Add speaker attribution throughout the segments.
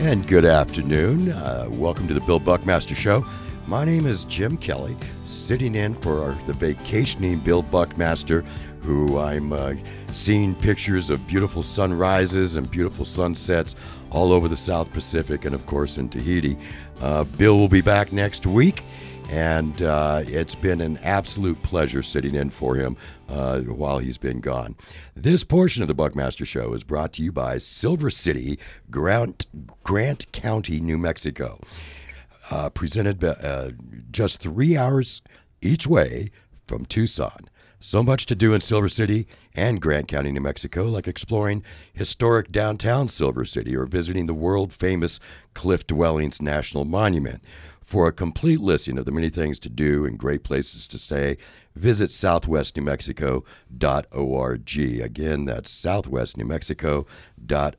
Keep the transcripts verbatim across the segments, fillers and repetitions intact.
Speaker 1: And good afternoon. Uh, welcome to the Bill Buckmaster Show. My name is Jim Kelly, sitting in for our, the vacationing Bill Buckmaster, who I'm uh, seeing pictures of beautiful sunrises and beautiful sunsets all over the South Pacific and, of course, in Tahiti. Uh, Bill will be back next week, and uh, it's been an absolute pleasure sitting in for him uh, while he's been gone. This portion of the Buckmaster Show is brought to you by Silver City, Grant, Grant County, New Mexico. Uh, presented uh, just three hours each way from Tucson. So much to do in Silver City and Grant County, New Mexico, like exploring historic downtown Silver City or visiting the world-famous Cliff Dwellings National Monument. For a complete listing of the many things to do and great places to stay, visit southwest new mexico dot org. Again, that's southwest new mexico dot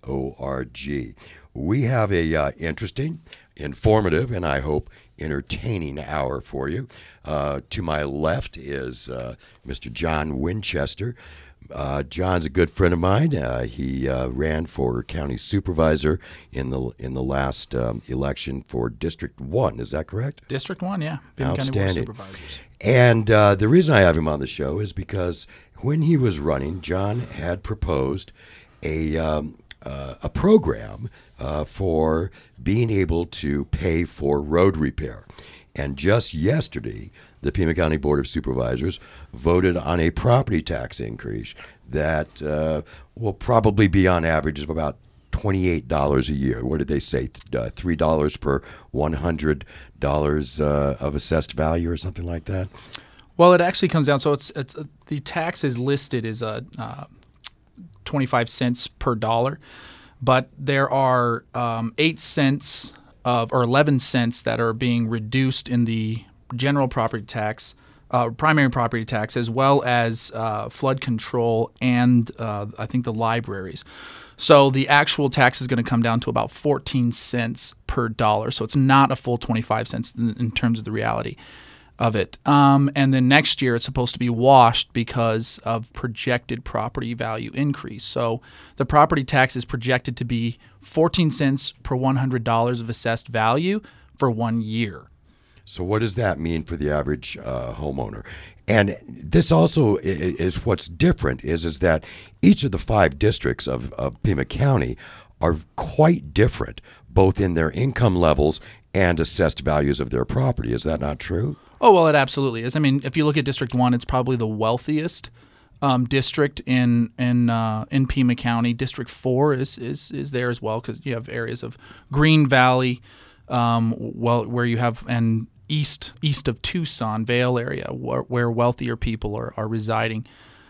Speaker 1: org. We have a uh, interesting, informative, and I hope entertaining hour for you. Uh, to my left is uh, Mister John Winchester. Uh, John's a good friend of mine. Uh, he uh, ran for county supervisor in the in the last um, election for District One. Is that correct?
Speaker 2: District One, yeah. Benton County Board of Supervisors.
Speaker 1: And uh, the reason I have him on the show is because when he was running, John had proposed a um, uh, a program uh, for being able to pay for road repair. And just yesterday, the Pima County Board of Supervisors voted on a property tax increase that uh, will probably be on average of about twenty-eight dollars a year. What did they say? Uh, three dollars per one hundred dollars uh, of assessed value or something like that?
Speaker 2: Well, it actually comes down, so it's it's uh, the tax is listed as a uh, twenty-five cents per dollar, but there are um, eight cents of or eleven cents that are being reduced in the general property tax, uh, primary property tax, as well as uh, flood control and uh, I think the libraries. So the actual tax is going to come down to about fourteen cents per dollar. So it's not a full twenty-five cents in, in terms of the reality of it. Um, and then next year it's supposed to be washed because of projected property value increase. So the property tax is projected to be fourteen cents per one hundred dollars of assessed value for one year.
Speaker 1: So what does that mean for the average uh, homeowner? And this also is what's different is, is that each of the five districts of, of Pima County are quite different, both in their income levels and assessed values of their property. Is that not true?
Speaker 2: Oh, well, it absolutely is. I mean, if you look at District One, it's probably the wealthiest um, district in in uh, in Pima County. District Four is is is there as well because you have areas of Green Valley, um, well, where you have and east east of Tucson, Vale area, where, where wealthier people are are residing.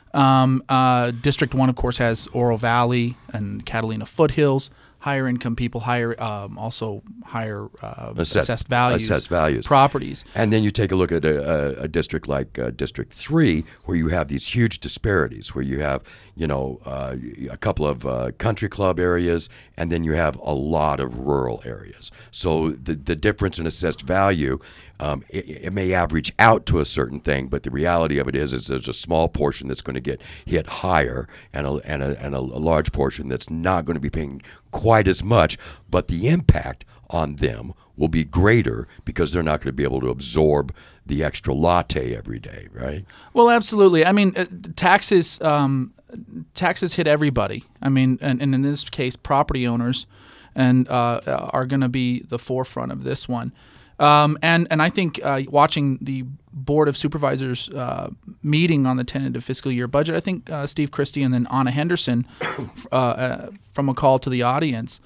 Speaker 2: Um, uh, District One, of course, has Oro Valley and Catalina Foothills. Higher income people, higher um, also higher uh,
Speaker 1: Assess,
Speaker 2: assessed values,
Speaker 1: assessed values,
Speaker 2: properties.
Speaker 1: And then you take a look at a, a, a district like uh, District Three, where you have these huge disparities, where you have you know uh, a couple of uh, country club areas, and then you have a lot of rural areas. So the the difference in assessed value. Um, it, it may average out to a certain thing, but the reality of it is, is there's a small portion that's going to get hit higher, and a, and a and a large portion that's not going to be paying quite as much. But the impact on them will be greater because they're not going to be able to absorb the extra latte every day, right?
Speaker 2: Well, absolutely. I mean, uh, taxes um, taxes hit everybody. I mean, and, and in this case, property owners, and uh, are going to be the forefront of this one. Um, and, and I think uh, watching the Board of Supervisors uh, meeting on the tentative fiscal year budget, I think uh, Steve Christie and then Anna Henderson uh, uh, from a call to the audience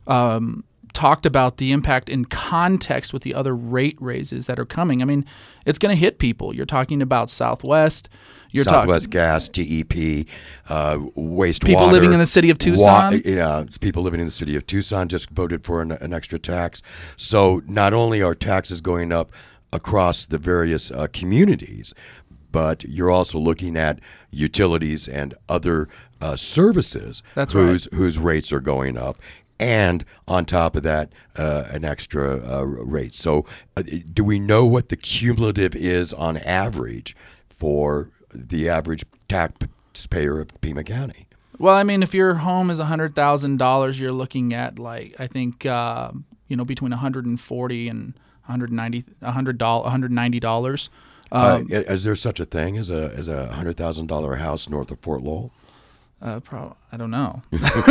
Speaker 2: um, talked about the impact in context with the other rate raises that are coming. I mean, it's going to hit people. You're talking about Southwest. You're
Speaker 1: Southwest
Speaker 2: talk-
Speaker 1: Gas, T E P, uh, wastewater.
Speaker 2: People living in the city of Tucson.
Speaker 1: Wa- yeah, people living in the city of Tucson just voted for an, an extra tax. So not only are taxes going up across the various uh, communities, but you're also looking at utilities and other uh, services
Speaker 2: That's
Speaker 1: whose
Speaker 2: right.
Speaker 1: whose rates are going up. And on top of that, uh, an extra uh, rate. So uh, do we know what the cumulative is on average for the average taxpayer of Pima County?
Speaker 2: Well, I mean, if your home is one hundred thousand dollars, you're looking at, like, I think, uh, you know, between one hundred forty dollars and one hundred ninety dollars, one hundred dollars, one hundred ninety dollars. Um,
Speaker 1: uh, is there such a thing as a as a one hundred thousand dollars house north of Fort Lowell?
Speaker 2: Uh, probably, I don't know.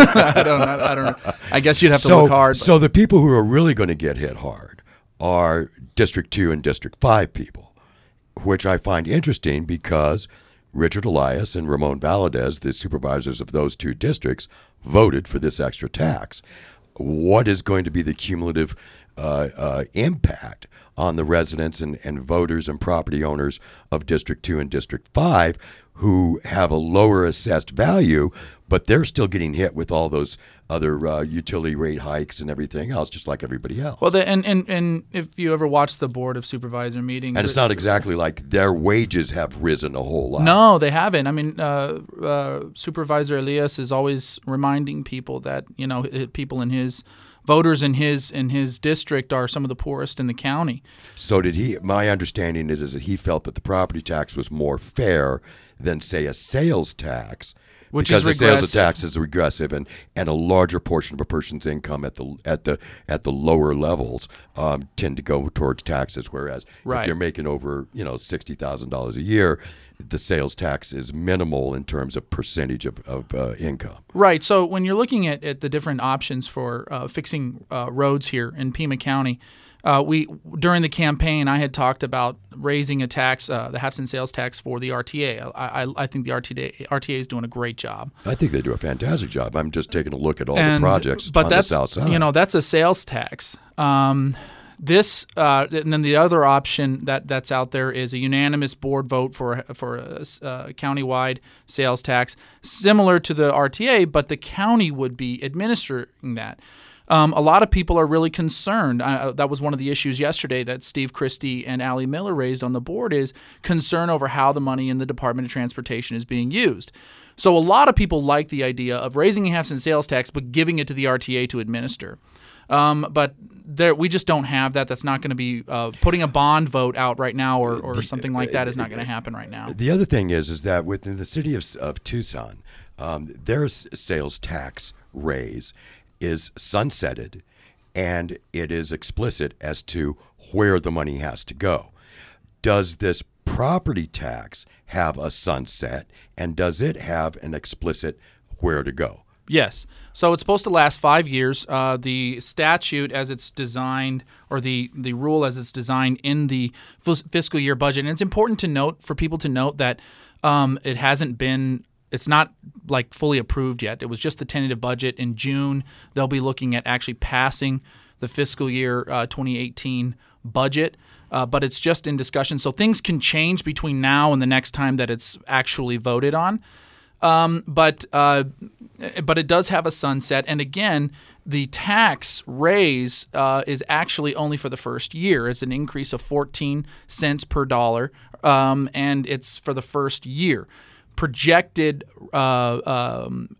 Speaker 2: I don't. I, I don't. I guess you'd have to
Speaker 1: so,
Speaker 2: look hard. But.
Speaker 1: So the people who are really going to get hit hard are District Two and District Five people, which I find interesting because Richard Elias and Ramon Valadez, the supervisors of those two districts, voted for this extra tax. What is going to be the cumulative uh, uh, impact on the residents and, and voters and property owners of District Two and District Five, who have a lower assessed value, but they're still getting hit with all those other uh, utility rate hikes and everything else, just like everybody else?
Speaker 2: Well, the, and, and and if you ever watch the Board of Supervisor meetings,
Speaker 1: and it's not exactly like their wages have risen a whole lot.
Speaker 2: No, they haven't. I mean, uh, uh, Supervisor Elias is always reminding people that, you know, people in his voters in his in his district are some of the poorest in the county.
Speaker 1: So did he? My understanding is, is that he felt that the property tax was more fair than, say, a sales tax,
Speaker 2: which
Speaker 1: because
Speaker 2: is
Speaker 1: the
Speaker 2: regressive.
Speaker 1: sales tax is regressive, and, and a larger portion of a person's income at the at the at the lower levels um, tend to go towards taxes. Whereas
Speaker 2: right.
Speaker 1: if you're making over you know sixty thousand dollars a year, the sales tax is minimal in terms of percentage of, of uh, income.
Speaker 2: Right. So when you're looking at, at the different options for uh, fixing uh, roads here in Pima County, uh, we during the campaign I had talked about raising a tax, uh, the half cent sales tax for the R T A. I, I, I think the R T A R T A is doing a great job.
Speaker 1: I think they do a fantastic job. I'm just taking a look at all
Speaker 2: and,
Speaker 1: the projects
Speaker 2: but
Speaker 1: on
Speaker 2: that's,
Speaker 1: the south side.
Speaker 2: You know, that's a sales tax. Um, This uh, and then the other option that, that's out there is a unanimous board vote for for a, a countywide sales tax, similar to the R T A, but the county would be administering that. Um, a lot of people are really concerned. Uh, that was one of the issues yesterday that Steve Christie and Allie Miller raised on the board, is concern over how the money in the Department of Transportation is being used. So a lot of people like the idea of raising a half cent sales tax but giving it to the R T A to administer. Um, but there, we just don't have that. That's not going to be uh, putting a bond vote out right now, or, or something like that is not going to happen right now.
Speaker 1: The other thing is, is that within the city of, of Tucson, um, their sales tax raise is sunsetted, and it is explicit as to where the money has to go. Does this property tax have a sunset, and does it have an explicit where to go?
Speaker 2: Yes. So it's supposed to last five years. Uh, the statute as it's designed, or the, the rule as it's designed in the f- fiscal year budget, and it's important to note, for people to note that um, it hasn't been, it's not like fully approved yet. It was just the tentative budget. In June, they'll be looking at actually passing the fiscal year uh, twenty eighteen budget. Uh, but it's just in discussion. So things can change between now and the next time that it's actually voted on. Um, but uh, but it does have a sunset, and again, the tax raise uh, is actually only for the first year. It's an increase of fourteen cents per dollar, um, and it's for the first year. Projected uh, um,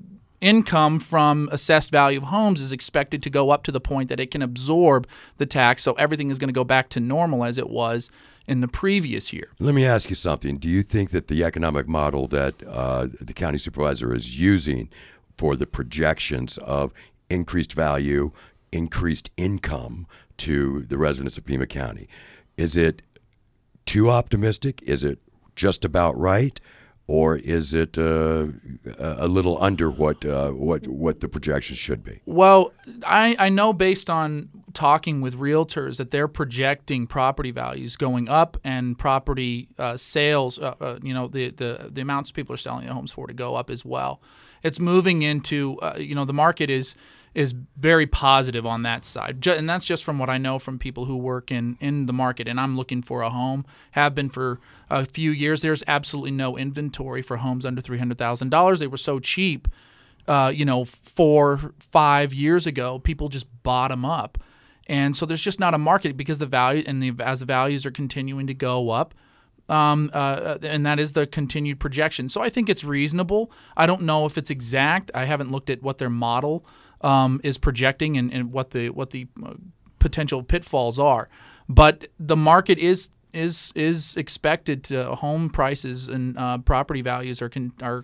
Speaker 2: income from assessed value of homes is expected to go up to the point that it can absorb the tax, so everything is going to go back to normal as it was in the previous year.
Speaker 1: Let me ask you something. Do you think that the economic model that uh, the county supervisor is using for the projections of increased value, increased income to the residents of Pima County, is it too optimistic? Is it just about right? Or is it uh, a little under what uh, what what the projections should be?
Speaker 2: Well, I, I know based on talking with realtors that they're projecting property values going up and property uh, sales, uh, uh, you know, the, the, the amounts people are selling their homes for to go up as well. It's moving into, uh, you know, the market is is very positive on that side. And that's just from what I know from people who work in, in the market. And I'm looking for a home, have been for a few years. There's absolutely no inventory for homes under three hundred thousand dollars. They were so cheap, uh, you know, four, five years ago, people just bought them up. And so there's just not a market because the value, and the, as the values are continuing to go up, Um, uh, and that is the continued projection. So I think it's reasonable. I don't know if it's exact. I haven't looked at what their model um, is projecting and, and what the what the uh, potential pitfalls are. But the market is is is expected to home prices and uh, property values are con- are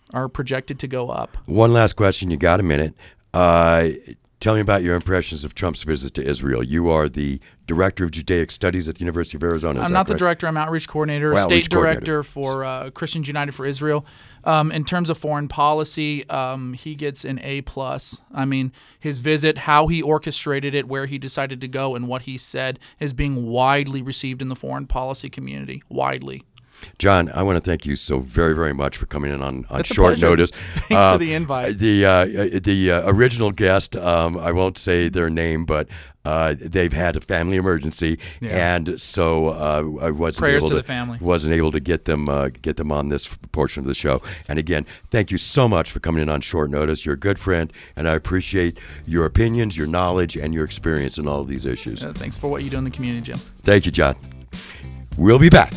Speaker 2: are projected to go up.
Speaker 1: One last question. You got a minute. Uh, tell me about your impressions of Trump's visit to Israel. You are the Director of Judaic Studies at the University of Arizona.
Speaker 2: I'm
Speaker 1: Is
Speaker 2: not
Speaker 1: that
Speaker 2: the director. I'm outreach coordinator,
Speaker 1: Well,
Speaker 2: state
Speaker 1: outreach coordinator.
Speaker 2: director for uh, Christians United for Israel. Um, in terms of foreign policy, um, he gets an A plus. I mean, his visit, how he orchestrated it, where he decided to go, and what he said is being widely received in the foreign policy community. Widely.
Speaker 1: John, I want to thank you so very, very much for coming in on, on
Speaker 2: It's a
Speaker 1: short
Speaker 2: pleasure.
Speaker 1: notice.
Speaker 2: Thanks
Speaker 1: Uh,
Speaker 2: for the invite.
Speaker 1: The uh, the uh, original guest, um, I won't say their name, but uh, they've had a family emergency,
Speaker 2: Yeah.
Speaker 1: and so uh, I wasn't
Speaker 2: Prayers
Speaker 1: able
Speaker 2: to
Speaker 1: to,
Speaker 2: the family.
Speaker 1: wasn't able to get them uh, get them on this portion of the show. And again, thank you so much for coming in on short notice. You're a good friend, and I appreciate your opinions, your knowledge, and your experience in all of these issues.
Speaker 2: Uh, thanks for what you do in the community, Jim.
Speaker 1: Thank you, John. We'll be back.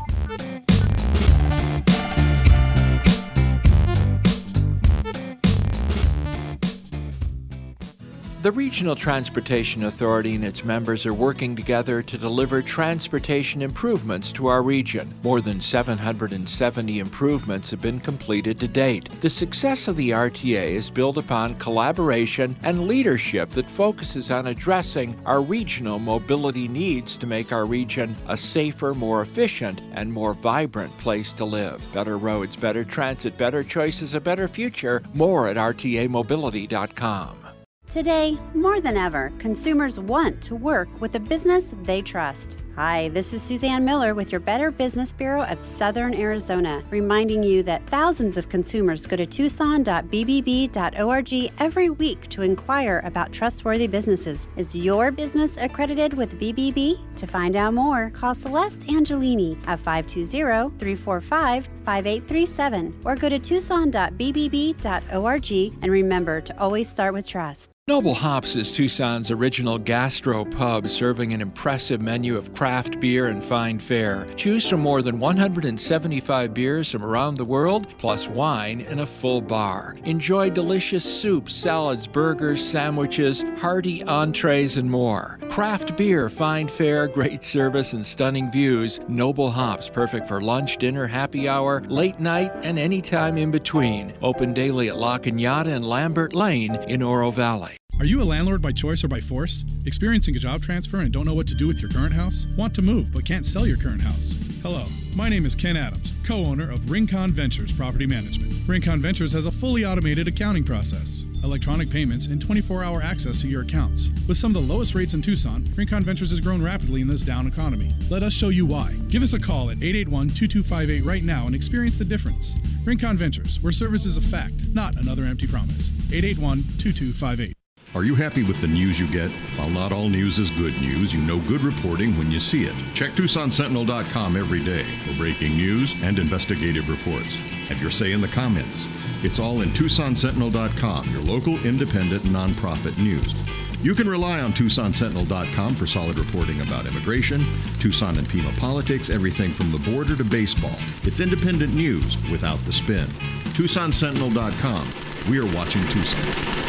Speaker 3: The Regional Transportation Authority and its members are working together to deliver transportation improvements to our region. More than seven hundred seventy improvements have been completed to date. The success of the R T A is built upon collaboration and leadership that focuses on addressing our regional mobility needs to make our region a safer, more efficient, and more vibrant place to live. Better roads, better transit, better choices, a better future. More at R T A mobility dot com.
Speaker 4: Today, more than ever, consumers want to work with a business they trust. Hi, this is Suzanne Miller with your Better Business Bureau of Southern Arizona, reminding you that thousands of consumers go to tucson dot b b b dot org every week to inquire about trustworthy businesses. Is your business accredited with B B B? To find out more, call Celeste Angelini at five two zero, three four five, five eight three seven or go to tucson dot b b b dot org, and remember to always start with trust.
Speaker 3: Noble Hops is Tucson's original gastro pub, serving an impressive menu of craft beer and fine fare. Choose from more than one hundred seventy-five beers from around the world, plus wine and a full bar. Enjoy delicious soups, salads, burgers, sandwiches, hearty entrees, and more. Craft beer, fine fare, great service, and stunning views. Noble Hops, perfect for lunch, dinner, happy hour, late night, and any time in between. Open daily at La Cañada and Lambert Lane in Oro Valley.
Speaker 5: Are you a landlord by choice or by force? Experiencing a job transfer and don't know what to do with your current house? Want to move but can't sell your current house? Hello, my name is Ken Adams, co-owner of Rincon Ventures Property Management. Rincon Ventures has a fully automated accounting process, electronic payments, and twenty-four hour access to your accounts. With some of the lowest rates in Tucson, Rincon Ventures has grown rapidly in this down economy. Let us show you why. Give us a call at eight eight one, two two five eight right now and experience the difference. Rincon Ventures, where service is a fact, not another empty promise. eight eight one, two two five eight.
Speaker 6: Are you happy with the news you get? While not all news is good news, you know good reporting when you see it. Check Tucson Sentinel dot com every day for breaking news and investigative reports. Have your say in the comments. It's all in Tucson Sentinel dot com, your local independent nonprofit news. You can rely on Tucson Sentinel dot com for solid reporting about immigration, Tucson and Pima politics, everything from the border to baseball. It's independent news without the spin. Tucson Sentinel dot com. We are watching Tucson.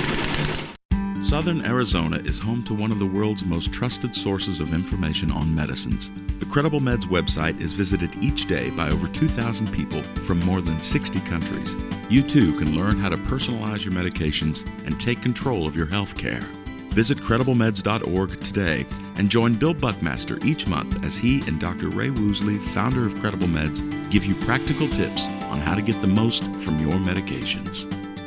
Speaker 7: Southern Arizona is home to one of the world's most trusted sources of information on medicines. The Credible Meds website is visited each day by over two thousand people from more than sixty countries. You too can learn how to personalize your medications and take control of your health care. Visit credible meds dot org today and join Bill Buckmaster each month as he and Doctor Ray Woosley, founder of Credible Meds, give you practical tips on how to get the most from your medications.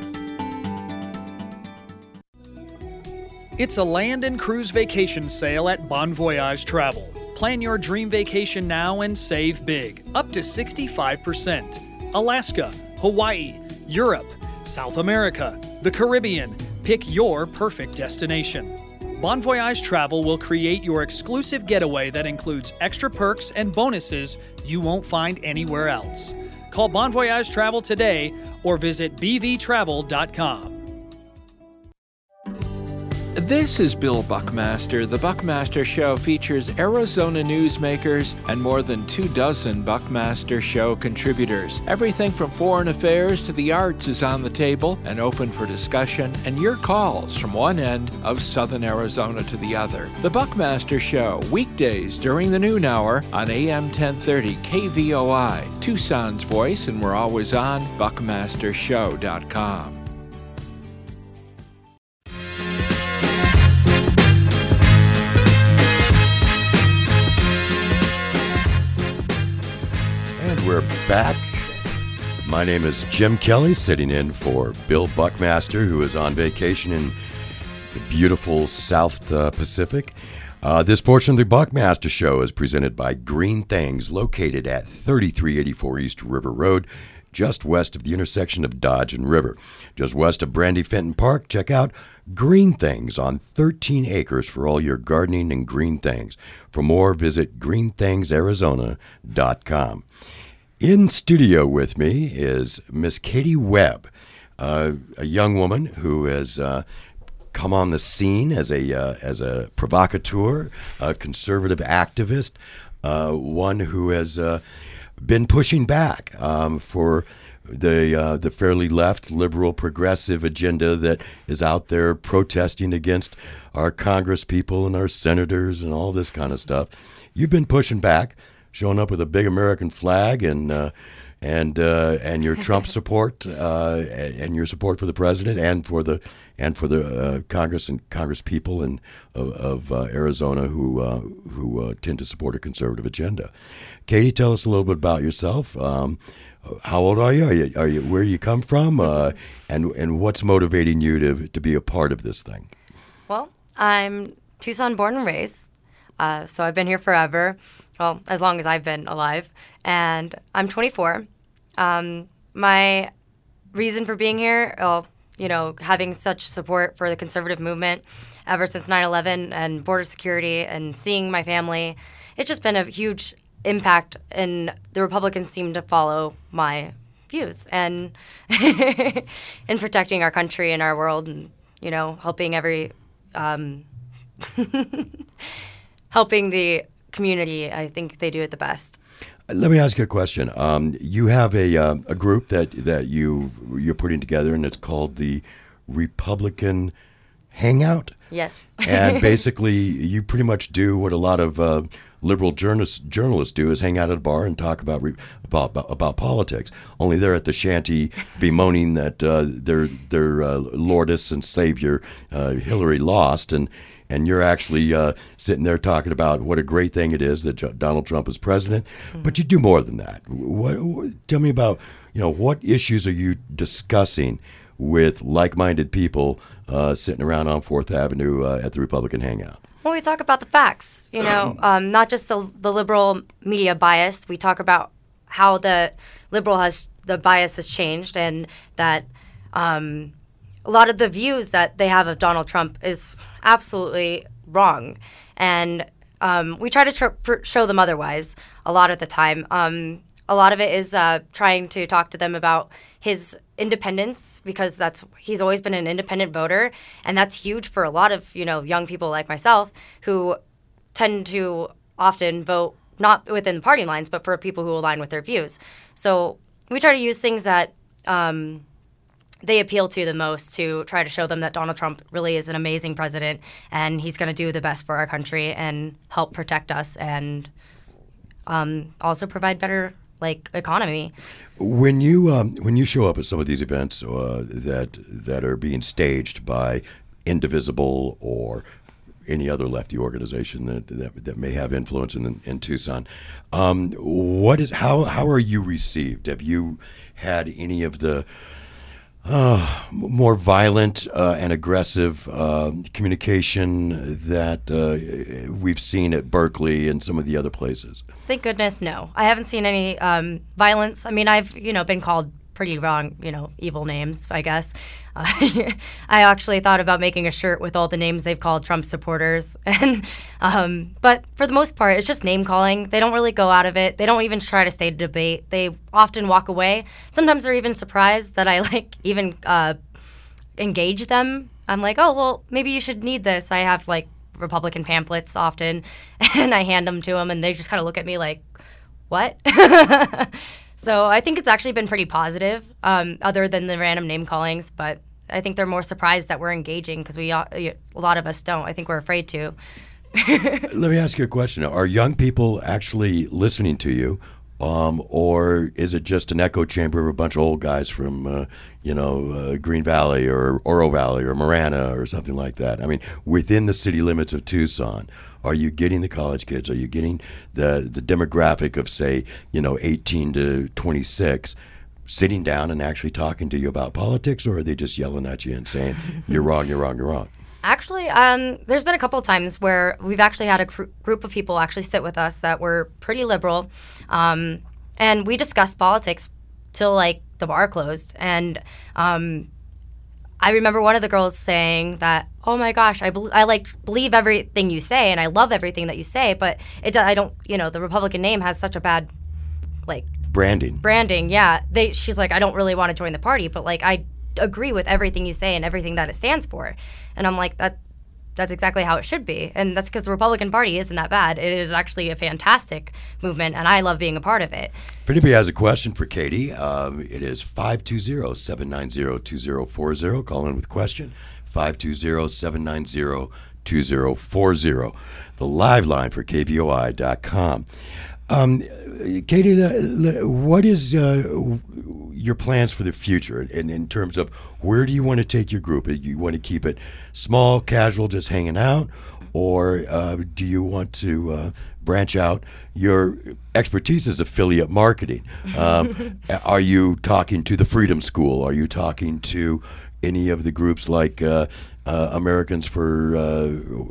Speaker 8: It's a land and cruise vacation sale at Bon Voyage Travel. Plan your dream vacation now and save big, up to sixty-five percent. Alaska, Hawaii, Europe, South America, the Caribbean. Pick your perfect destination. Bon Voyage Travel will create your exclusive getaway that includes extra perks and bonuses you won't find anywhere else. Call Bon Voyage Travel today or visit b v travel dot com.
Speaker 3: This is Bill Buckmaster. The Buckmaster Show features Arizona newsmakers and more than two dozen Buckmaster Show contributors. Everything from foreign affairs to the arts is on the table and open for discussion and your calls from one end of southern Arizona to the other. The Buckmaster Show, weekdays during the noon hour on A M ten thirty K V O I, Tucson's voice, and we're always on buckmaster show dot com.
Speaker 1: We're back. My name is Jim Kelly, sitting in for Bill Buckmaster, who is on vacation in the beautiful South uh, Pacific. Uh, this portion of the Buckmaster Show is presented by Green Things, located at thirty-three eighty-four East River Road, just west of the intersection of Dodge and River. Just west of Brandy Fenton Park, check out Green Things on thirteen acres for all your gardening and green things. For more, visit green things arizona dot com. In studio with me is Miss Katie Webb, uh, a young woman who has uh, come on the scene as a uh, as a provocateur, a conservative activist, uh, one who has uh, been pushing back um, for the uh, the fairly left, liberal, progressive agenda that is out there protesting against our Congress people and our senators and all this kind of stuff. You've been pushing back, showing up with a big American flag and uh, and uh, and your Trump support uh, and your support for the president and for the and for the uh, Congress and Congress people and of, of uh, Arizona who uh, who uh, tend to support a conservative agenda. Katie, tell us a little bit about yourself. Um, how old are you? Are you, are you where you come from? Uh, and and what's motivating you to to be a part of this thing?
Speaker 9: Well, I'm Tucson born and raised, uh, so I've been here forever. Well, as long as I've been alive, and I'm twenty-four. Um, my reason for being here, well, you know, having such support for the conservative movement ever since nine eleven and border security and seeing my family, it's just been a huge impact, and the Republicans seem to follow my views and in protecting our country and our world and, you know, helping every, um, helping the community. I think they do it the best.
Speaker 1: Let me ask you a question. Um, you have a uh, a group that that you you're putting together, and it's called the Republican Hangout.
Speaker 9: Yes.
Speaker 1: And basically, you pretty much do what a lot of uh, liberal journalists journalists do: is hang out at a bar and talk about re- about, about about politics. Only they're at the shanty bemoaning that uh, their their uh, lordess and savior uh, Hillary lost, and. And you're actually uh, sitting there talking about what a great thing it is that J- Donald Trump is president. Mm-hmm. But you do more than that. What, what, tell me about, you know, what issues are you discussing with like-minded people uh, sitting around on Fourth Avenue uh, at the Republican Hangout?
Speaker 9: Well, we talk about the facts, you know, um, not just the, the liberal media bias. We talk about how the liberal has, the bias has changed, and that um, a lot of the views that they have of Donald Trump is absolutely wrong. And um, we try to tr- pr- show them otherwise a lot of the time. Um, a lot of it is uh, trying to talk to them about his independence, because that's he's always been an independent voter, and that's huge for a lot of, you know, young people like myself who tend to often vote not within the party lines, but for people who align with their views. So we try to use things that um, they appeal to the most to try to show them that Donald Trump really is an amazing president, and he's going to do the best for our country and help protect us, and um, also provide better like economy.
Speaker 1: When you um, when you show up at some of these events uh, that that are being staged by Indivisible or any other lefty organization that that, that may have influence in in Tucson, um, what is how how are you received? Have you had any of the Uh, more violent uh, and aggressive uh, communication that uh, we've seen at Berkeley and some of the other places?
Speaker 9: Thank goodness, no. I haven't seen any um, violence. I mean, I've, you know, been called pretty wrong, you know, evil names, I guess. Uh, I actually thought about making a shirt with all the names they've called Trump supporters. and um, But for the most part, it's just name calling. They don't really go out of it. They don't even try to stay to debate. They often walk away. Sometimes they're even surprised that I, like, even uh, engage them I'm like, oh, well, maybe you should need this. I have like Republican pamphlets often, and I hand them to them, and they just kind of look at me like, what? So I think it's actually been pretty positive, um, other than the random name callings, but I think they're more surprised that we're engaging because we, a lot of us don't. I think we're afraid to.
Speaker 1: Let me ask you a question. Are young people actually listening to you, um, or is it just an echo chamber of a bunch of old guys from, uh, you know, uh, Green Valley or Oro Valley or Marana or something like that? I mean, within the city limits of Tucson, are you getting the college kids? Are you getting the the demographic of, say, you know, eighteen to twenty-six sitting down and actually talking to you about politics, or are they just yelling at you and saying, you're wrong, you're wrong, you're wrong?
Speaker 9: Actually, um, there's been a couple of times where we've actually had a cr- group of people actually sit with us that were pretty liberal, um, and we discussed politics till like the bar closed. And um, I remember one of the girls saying that, "Oh my gosh, I, be- I like believe everything you say, and I love everything that you say, but it do- I don't, you know, the Republican name has such a bad, like
Speaker 1: branding.
Speaker 9: Branding, yeah. They, she's like, I don't really want to join the party, but like I." agree with everything you say and everything that it stands for. And I'm like, that that's exactly how it should be. And that's because the Republican Party isn't that bad. It is actually a fantastic movement, and I love being a part of it.
Speaker 1: If anybody has a question for Katie, um, it is five two zero, seven nine zero, two zero four zero. Call in with a question, five two zero, seven nine zero, two zero four zero. The live line for K B O I dot com. Um, Katie, what is uh, your plans for the future in, in terms of where do you want to take your group? Do you want to keep it small, casual, just hanging out, or uh, do you want to uh, branch out? Your expertise is affiliate marketing. Um, are you talking to the Freedom School? Are you talking to any of the groups like uh, uh, Americans for uh,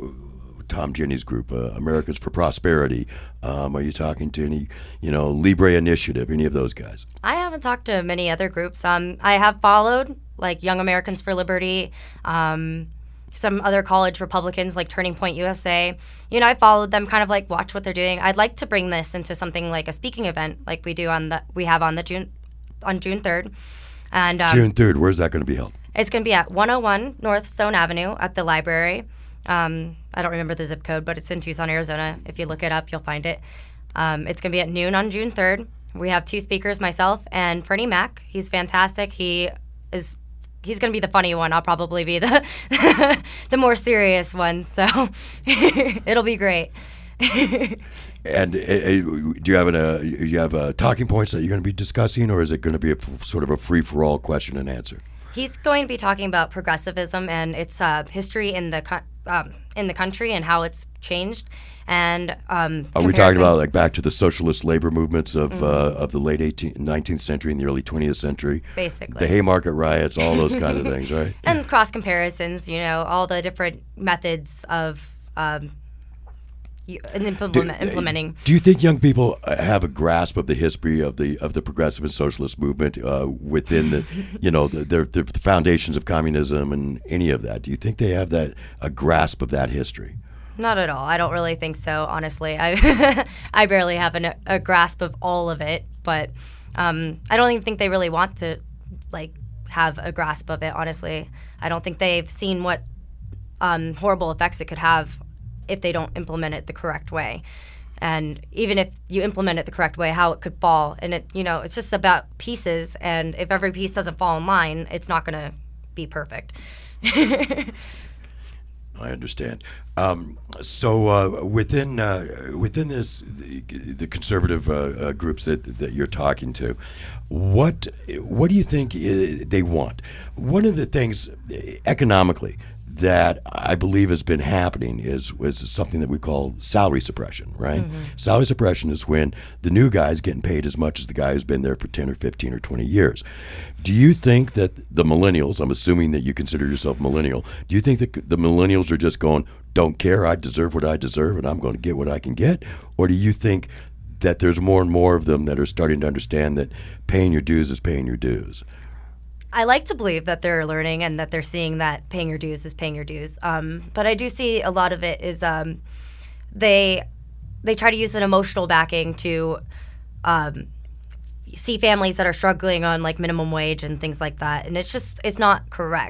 Speaker 1: Tom Jenny's group, uh, Americans for Prosperity? Um, are you talking to any, you know, Libre Initiative, any of those guys?
Speaker 9: I haven't talked to many other groups. Um, I have followed, like, Young Americans for Liberty, um, some other college Republicans, like Turning Point U S A. You know, I followed them, kind of, like, watch what they're doing. I'd like to bring this into something like a speaking event, like we do on the, we have on the June, on June third. And um,
Speaker 1: June third, where's that going to be held?
Speaker 9: It's going to be at one oh one North Stone Avenue at the library. Um, I don't remember the zip code, but it's in Tucson, Arizona. If you look it up, you'll find it. Um, it's going to be at noon on June third. We have two speakers, myself and Fernie Mac. He's fantastic. He is he's going to be the funny one. I'll probably be the the more serious one. So it'll be great.
Speaker 1: And uh, do you have an, uh, you have uh, talking points that you're going to be discussing, or is it going to be a f- sort of a free for all question and answer?
Speaker 9: He's going to be talking about progressivism and its uh, history in the co- um, in the country and how it's changed. And um,
Speaker 1: are we talking about like back to the socialist labor movements of mm-hmm. uh, of the late eighteenth, nineteenth century and the early twentieth century?
Speaker 9: Basically,
Speaker 1: the Haymarket riots, all those kind of things, right?
Speaker 9: And yeah. cross comparisons, you know, all the different methods of um, implement,
Speaker 1: do,
Speaker 9: implementing.
Speaker 1: Do you think young people have a grasp of the history of the of the progressive and socialist movement uh, within the, you know, the, the, the foundations of communism and any of that? Do you think they have that a grasp of that history?
Speaker 9: Not at all. I don't really think so, honestly. I I barely have an, a grasp of all of it, but um, I don't even think they really want to, like, have a grasp of it, honestly. I don't think they've seen what um, horrible effects it could have if they don't implement it the correct way. And even if you implement it the correct way, how it could fall. And, it, you know, it's just about pieces, and if every piece doesn't fall in line, it's not going to be perfect.
Speaker 1: I understand. Um, so uh, within uh, within this the, the conservative uh, uh, groups that that you're talking to, what what do you think they want? One of the things economically that I believe has been happening is was something that we call salary suppression, right? Mm-hmm. Salary suppression is when the new guy's getting paid as much as the guy who's been there for ten or fifteen or twenty years. Do you think that the millennials, I'm assuming that you consider yourself millennial, do you think that the millennials are just going, don't care, I deserve what I deserve and I'm going to get what I can get? Or do you think that there's more and more of them that are starting to understand that paying your dues is paying your dues?
Speaker 9: I like to believe that they're learning and that they're seeing that paying your dues is paying your dues. Um, but I do see a lot of it is um, they they try to use an emotional backing to um, see families that are struggling on like minimum wage and things like that. And it's just, it's not correct.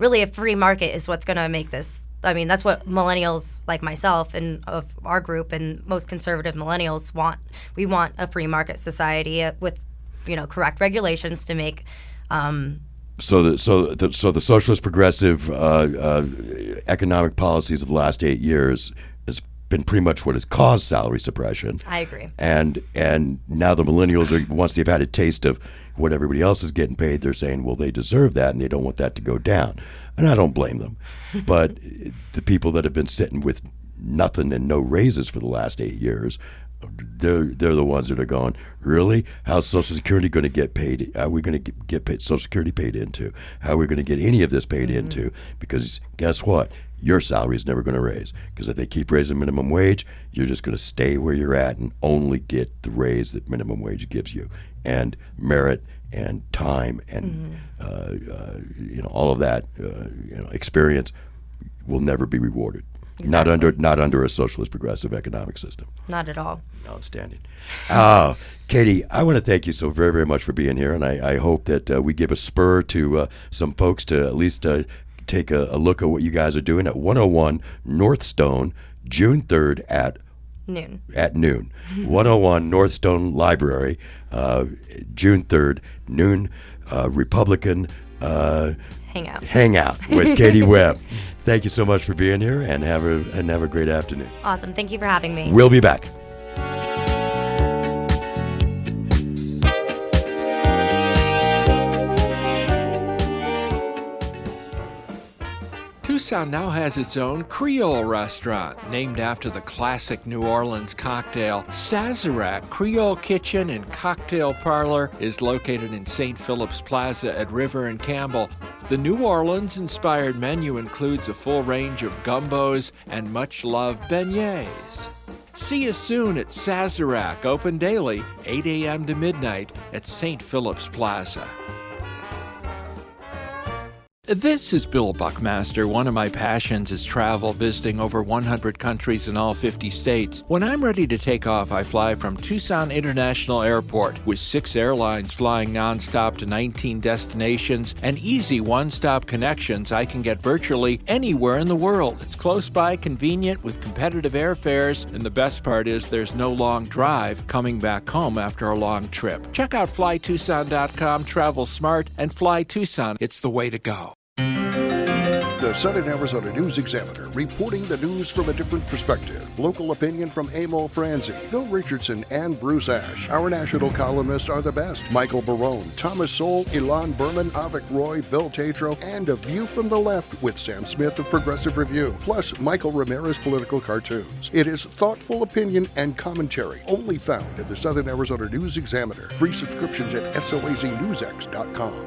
Speaker 9: really a free market is what's going to make this. I mean, that's what millennials like myself and of our group and most conservative millennials want. We want a free market society with, you know, correct regulations to make. Um,
Speaker 1: so the so the so the socialist progressive uh, uh, economic policies of the last eight years has been pretty much what has caused salary suppression.
Speaker 9: I agree.
Speaker 1: And and now the millennials are, once they've had a taste of what everybody else is getting paid, they're saying, well, they deserve that and they don't want that to go down. And I don't blame them. But the people that have been sitting with nothing and no raises for the last eight years, they're they're the ones that are going, really? How's Social Security going to get paid? How are we going to get paid, Social Security paid into? How are we going to get any of this paid mm-hmm. into? Because guess what? Your salary is never going to raise. Because if they keep raising minimum wage, you're just going to stay where you're at and only get the raise that minimum wage gives you. And merit and time and mm-hmm. uh, uh, you know all of that uh, you know experience will never be rewarded. Exactly. Not under not under a socialist progressive economic system.
Speaker 9: Not at all.
Speaker 1: Outstanding. Uh, Katie, I want to thank you so very very much for being here, and I, I hope that uh, we give a spur to uh, some folks to at least uh, take a, a look at what you guys are doing at one oh one North Stone, June third at
Speaker 9: noon.
Speaker 1: At noon. one oh one North Stone Library, uh, June third, noon, uh, Republican uh,
Speaker 9: Hangout.
Speaker 1: Hangout with Katie Webb. Thank you so much for being here, and have a and have a great afternoon.
Speaker 9: Awesome. Thank you for having me.
Speaker 1: We'll be back.
Speaker 3: Tucson now has its own Creole restaurant, named after the classic New Orleans cocktail. Sazerac Creole Kitchen and Cocktail Parlor is located in Saint Philip's Plaza at River and Campbell. The New Orleans-inspired menu includes a full range of gumbos and much-loved beignets. See you soon at Sazerac, open daily, eight a.m. to midnight at Saint Philip's Plaza. This is Bill Buckmaster. One of my passions is travel, visiting over one hundred countries in all fifty states. When I'm ready to take off, I fly from Tucson International Airport with six airlines flying nonstop to nineteen destinations and easy one-stop connections. I can get virtually anywhere in the world. It's close by, convenient, with competitive airfares, and the best part is there's no long drive coming back home after a long trip. Check out fly tucson dot com, travel smart, and Fly Tucson. It's the way to go.
Speaker 10: The Southern Arizona News Examiner, reporting the news from a different perspective. Local opinion from Emil Franzi, Bill Richardson, and Bruce Ash. Our national columnists are the best. Michael Barone, Thomas Sowell, Ilan Berman, Avik Roy, Bill Tatro, and A View from the Left with Sam Smith of Progressive Review, plus Michael Ramirez political cartoons. It is thoughtful opinion and commentary, only found in the Southern Arizona News Examiner. Free subscriptions at S O A Z news X dot com.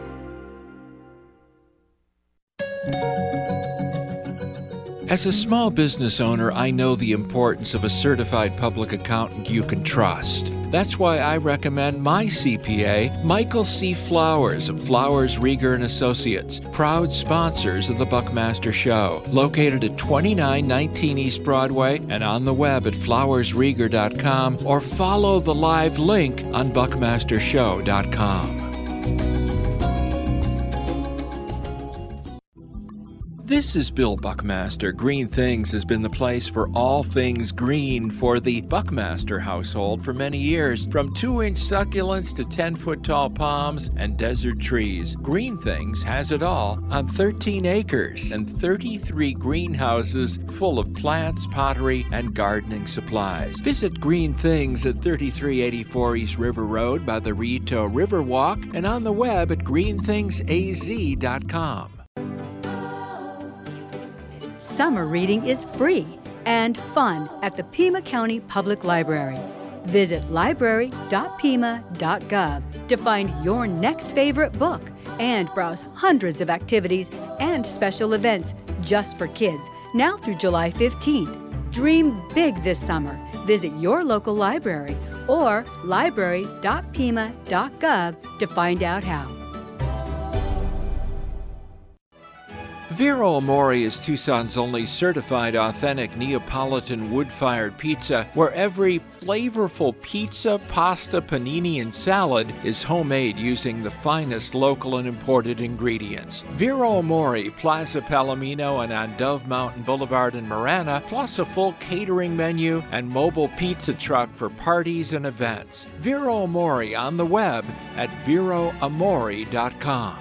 Speaker 3: As a small business owner, I know the importance of a certified public accountant you can trust. That's why I recommend my C P A, Michael C. Flowers of Flowers, Rieger and Associates, proud sponsors of the Buckmaster Show, located at twenty-nine nineteen East Broadway and on the web at flowers rieger dot com, or follow the live link on buckmaster show dot com. This is Bill Buckmaster. Green Things has been the place for all things green for the Buckmaster household for many years. From two-inch succulents to ten-foot-tall palms and desert trees, Green Things has it all on thirteen acres and thirty-three greenhouses full of plants, pottery, and gardening supplies. Visit Green Things at thirty-three eighty-four East River Road by the Rito Riverwalk and on the web at green things a z dot com.
Speaker 11: Summer reading is free and fun at the Pima County Public Library. Visit library dot pima dot gov to find your next favorite book and browse hundreds of activities and special events just for kids now through July fifteenth. Dream big this summer. Visit your local library or library dot pima dot gov to find out how.
Speaker 3: Vero Amore is Tucson's only certified authentic Neapolitan wood-fired pizza, where every flavorful pizza, pasta, panini, and salad is homemade using the finest local and imported ingredients. Vero Amore, Plaza Palomino, and on Dove Mountain Boulevard in Marana, plus a full catering menu and mobile pizza truck for parties and events. Vero Amore on the web at vero amore dot com.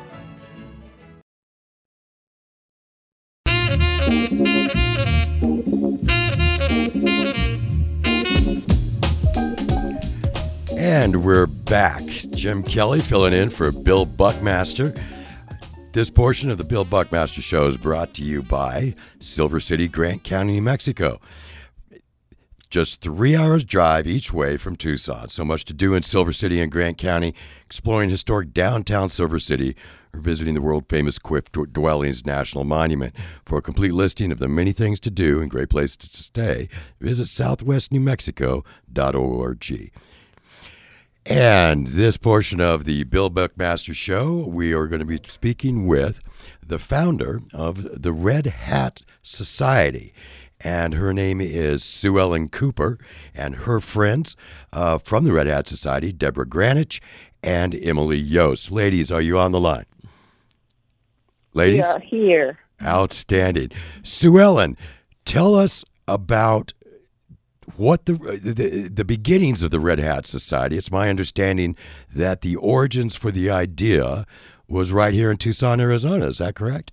Speaker 1: And we're back. Jim Kelly filling in for Bill Buckmaster. This portion of the Bill Buckmaster Show is brought to you by Silver City, Grant County, New Mexico. Just three hours drive each way from Tucson. So much to do in Silver City and Grant County, exploring historic downtown Silver City or visiting the world-famous Cliff Dwellings National Monument. For a complete listing of the many things to do and great places to stay, visit southwest new mexico dot org. And this portion of the Bill Buckmaster Show, we are going to be speaking with the founder of the Red Hat Society. And her name is Sue Ellen Cooper, and her friends uh, from the Red Hat Society, Deborah Granich and Emily Yost. Ladies, are you on the line? Ladies?
Speaker 12: We are here.
Speaker 1: Outstanding. Sue Ellen, tell us about what the, the the beginnings of the Red Hat Society. It's my understanding that the origins for the idea was right here in Tucson, Arizona. Is that correct?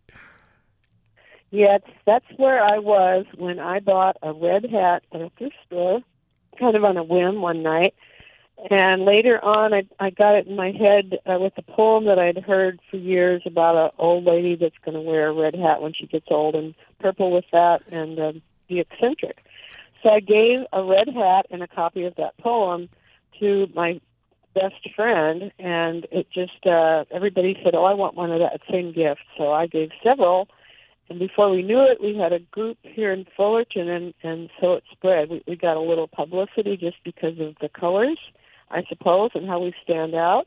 Speaker 12: Yes, that's where I was when I bought a red hat at a thrift store, kind of on a whim one night. And later on, I, I got it in my head uh, with a poem that I'd heard for years about an old lady that's going to wear a red hat when she gets old, and purple with that, and uh, be eccentric. So I gave a red hat and a copy of that poem to my best friend, and it just, uh, everybody said, oh, I want one of that same gift. So I gave several. And before we knew it, we had a group here in Fullerton, and, and so it spread. We, we got a little publicity just because of the colors, I suppose, and how we stand out.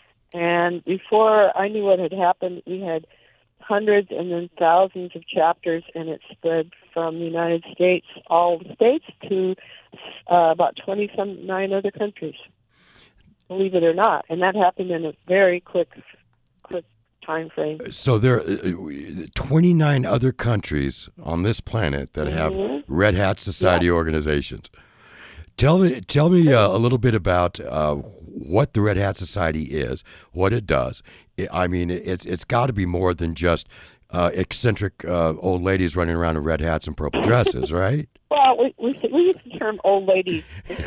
Speaker 12: And before I knew what had happened, we had hundreds and then thousands of chapters, and it spread from the United States, all the states, to uh, about twenty-nine other countries, believe it or not. And that happened in a very quick, quick time frame.
Speaker 1: So there are twenty-nine other countries on this planet that have mm-hmm. Red Hat Society yeah. organizations. Tell me, tell me uh, a little bit about uh, what the Red Hat Society is, what it does. I mean, it's it's got to be more than just uh, eccentric uh, old ladies running around in red hats and purple dresses, right?
Speaker 12: Well, we we, we use the term old ladies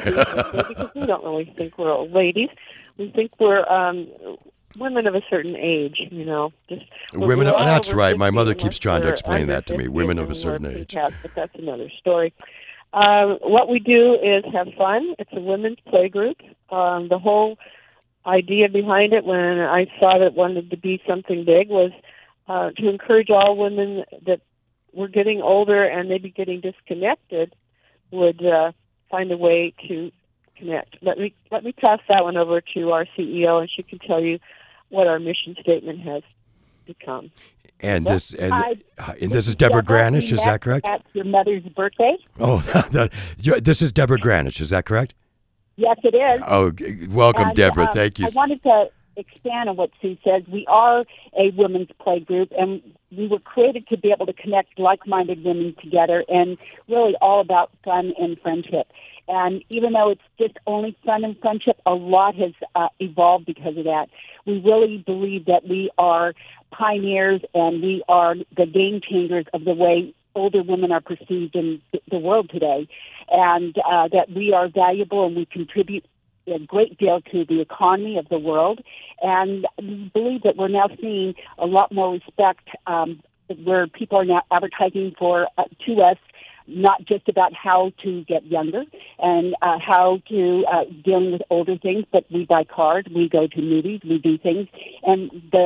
Speaker 12: because we don't really think we're old ladies. We think we're um, women of a certain age, you know. Just
Speaker 1: women. Of, that's right. My mother keeps trying to explain that to me. Women of a certain age.
Speaker 12: Cats, but that's another story. Uh, what we do is have fun. It's a women's play group. Um, the whole idea behind it, when I saw that it wanted to be something big, was uh, to encourage all women that were getting older and maybe getting disconnected would uh, find a way to connect. Let me let me pass that one over to our C E O, and she can tell you what our mission statement has become.
Speaker 1: And this and, Hi, and this is Deborah Granich, is that correct?
Speaker 13: At your mother's birthday.
Speaker 1: Oh, the, this is Deborah Granich, is that correct?
Speaker 13: Yes, it is.
Speaker 1: Oh, welcome,
Speaker 13: and,
Speaker 1: Deborah.
Speaker 13: um,
Speaker 1: Thank you.
Speaker 13: I wanted to expand on what Sue says. We are a women's play group, and we were created to be able to connect like-minded women together, and really all about fun and friendship. And even though it's just only fun and friendship, a lot has uh, evolved because of that. We really believe that we are pioneers and we are the game changers of the way older women are perceived in the world today, and uh, that we are valuable and we contribute a great deal to the economy of the world. And we believe that we're now seeing a lot more respect um, where people are now advertising for uh, to us, not just about how to get younger and uh, how to uh, dealing with older things, but we buy cars, we go to movies, we do things, and the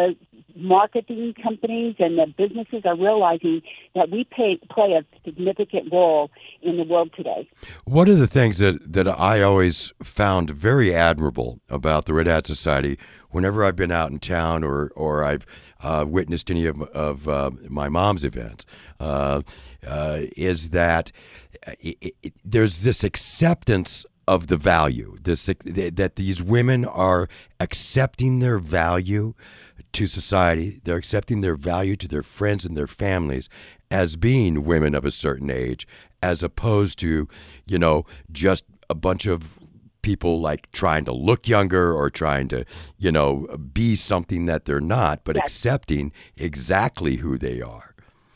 Speaker 13: marketing companies and the businesses are realizing that we pay, play a significant role in the world today.
Speaker 1: One of the things that, that I always found very admirable about the Red Hat Society, whenever I've been out in town or, or I've uh, witnessed any of, of uh, my mom's events, uh, uh, is that it, it, there's this acceptance of the value, this that these women are accepting their value to society. They're accepting their value to their friends and their families as being women of a certain age, as opposed to, you know, just a bunch of people like trying to look younger or trying to, you know, be something that they're not, but yes. accepting exactly who they are.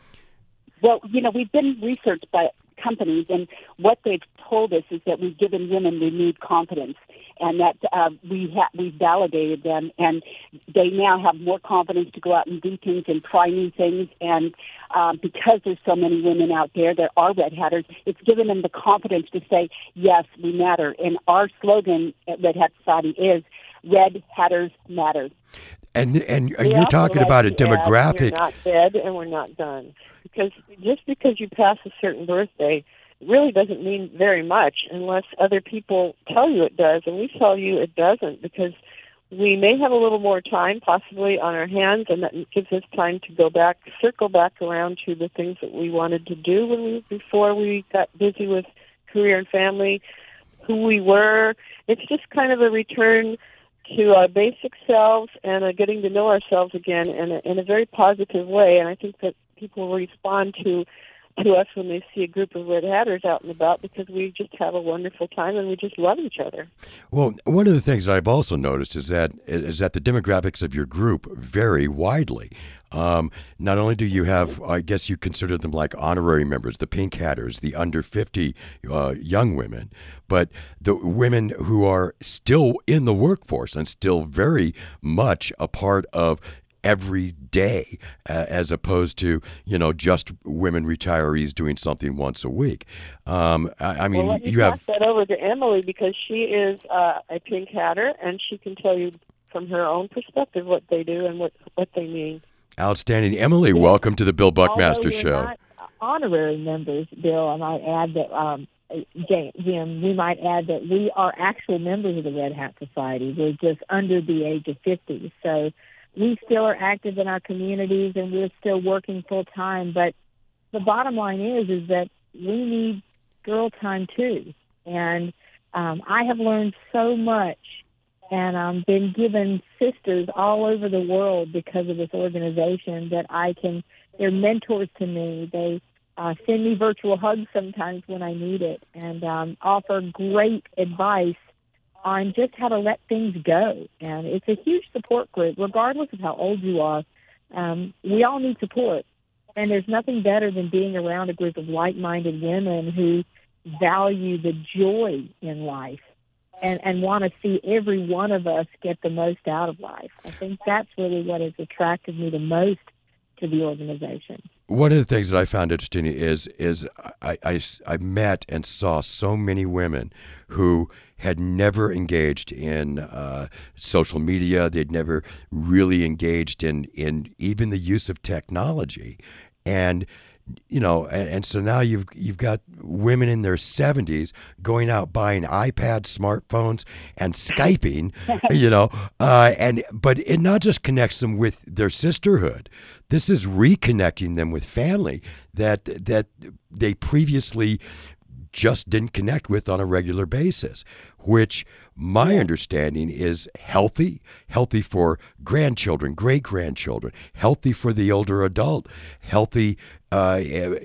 Speaker 13: Well, you know, we've been researched by companies, and what they've told us is that we've given women renewed confidence, and that uh, we ha- we've validated them, and they now have more confidence to go out and do things and try new things. And uh, because there's so many women out there that are Red Hatters, it's given them the confidence to say, yes, we matter. And our slogan at Red Hat Society is, Red Hatters matter.
Speaker 1: And and, and you're talking about a demographic.
Speaker 12: We're not dead and we're not done. Because just because you pass a certain birthday really doesn't mean very much unless other people tell you it does. And we tell you it doesn't because we may have a little more time possibly on our hands, and that gives us time to go back, circle back around to the things that we wanted to do when we before we got busy with career and family, who we were. It's just kind of a return to our basic selves and uh, getting to know ourselves again in a, in a very positive way. And I think that people will respond to to us when they see a group of Red Hatters out and about because we just have a wonderful time and we just love each other.
Speaker 1: Well, one of the things I've also noticed is that is that the demographics of your group vary widely. Um, not only do you have, I guess you consider them like honorary members, the Pink Hatters, the under fifty uh, young women, but the women who are still in the workforce and still very much a part of every day, uh, as opposed to, you know, just women retirees doing something once a week. Um, I, I mean,
Speaker 12: well, let me
Speaker 1: you
Speaker 12: pass
Speaker 1: have
Speaker 12: that over to Emily because she is uh, a Pink Hatter and she can tell you from her own perspective what they do and what, what they mean.
Speaker 1: Outstanding. Emily, yeah. Welcome to the Bill Buckmaster
Speaker 14: Although
Speaker 1: Show.
Speaker 14: Not honorary members, Bill, I might add that, um, Jim, we might add that we are actual members of the Red Hat Society. We're just under the age of fifty. So we still are active in our communities and we're still working full time. But the bottom line is, is that we need girl time too. And um, I have learned so much and um, been given sisters all over the world because of this organization that I can, they're mentors to me. They uh, send me virtual hugs sometimes when I need it and um, offer great advice on just how to let things go. And it's a huge support group, regardless of how old you are. Um, we all need support. And there's nothing better than being around a group of like-minded women who value the joy in life and, and want to see every one of us get the most out of life. I think that's really what has attracted me the most to the organization.
Speaker 1: One of the things that I found interesting is is I, I, I met and saw so many women who had never engaged in uh, social media. They'd never really engaged in, in even the use of technology. And you know, and, and so now you've you've got women in their seventies going out buying iPads, smartphones, and Skyping, you know, uh, and but it not just connects them with their sisterhood. This is reconnecting them with family that that they previously just didn't connect with on a regular basis, which my understanding is healthy, healthy for grandchildren, great-grandchildren, healthy for the older adult, healthy uh,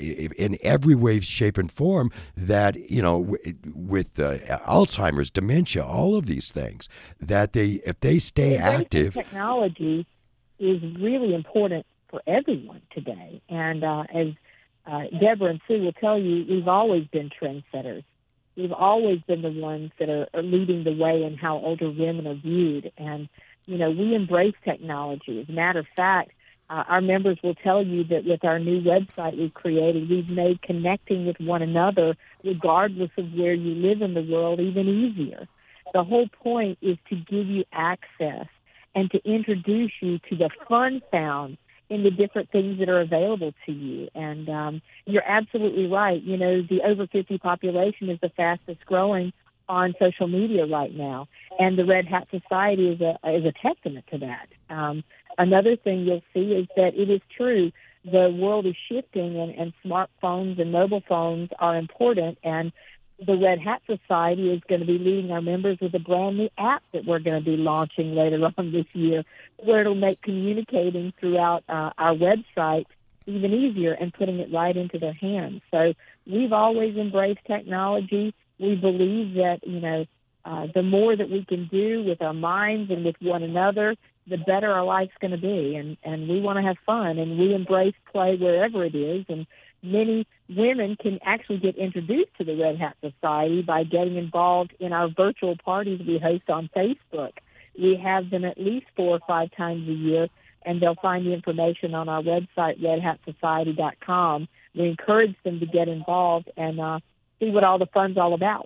Speaker 1: in every way, shape, and form that, you know, with uh, Alzheimer's, dementia, all of these things, that they, if they stay active.
Speaker 14: Technology is really important for everyone today. And uh, as Uh, Deborah and Sue will tell you, we've always been trendsetters. We've always been the ones that are, are leading the way in how older women are viewed. And, you know, we embrace technology. As a matter of fact, uh, our members will tell you that with our new website we've created, we've made connecting with one another, regardless of where you live in the world, even easier. The whole point is to give you access and to introduce you to the fun found in the different things that are available to you. And um, you're absolutely right. You know, the over fifty population is the fastest growing on social media right now, and the Red Hat Society is a is a testament to that. Um, another thing you'll see is that it is true. The world is shifting, and, and smartphones and mobile phones are important, and the Red Hat Society is going to be leading our members with a brand new app that we're going to be launching later on this year, where it'll make communicating throughout uh, our website even easier and putting it right into their hands. So we've always embraced technology. We believe that, you know, uh, the more that we can do with our minds and with one another, the better our life's going to be. And, and we want to have fun, and we embrace play wherever it is. And many women can actually get introduced to the Red Hat Society by getting involved in our virtual parties we host on Facebook. We have them at least four or five times a year, and they'll find the information on our website, red hat society dot com. We encourage them to get involved and uh, see what all the fun's all about.